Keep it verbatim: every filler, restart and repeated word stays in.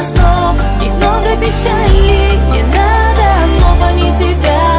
мало слов, их много печали. Не надо слов, они тебя